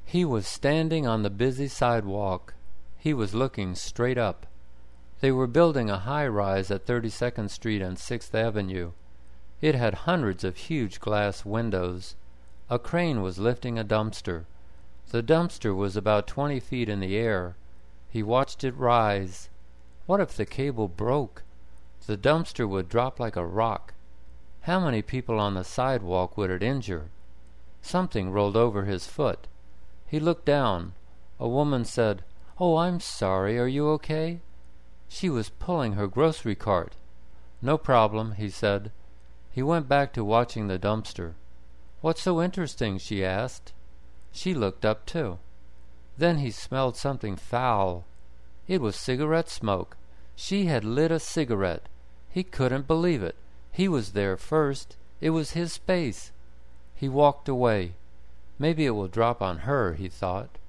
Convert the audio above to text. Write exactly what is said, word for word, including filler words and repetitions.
He was standing on the busy sidewalk. He was looking straight up. They were building a high-rise at thirty-second Street and sixth Avenue. It had hundreds of huge glass windows. A crane was lifting a dumpster. The dumpster was about twenty feet in the air. He watched it rise. What if the cable broke? The dumpster would drop like a rock. How many people on the sidewalk would it injure? Something rolled over his foot. He looked down. A woman said, "Oh, I'm sorry. Are you okay?" She was pulling her grocery cart. "No problem," he said. He went back to watching the dumpster. "What's so interesting?" she asked. She looked up too. Then he smelled something foul. It was cigarette smoke. She had lit a cigarette. He couldn't believe it. He was there first. It was his space. He walked away. Maybe it will drop on her, he thought.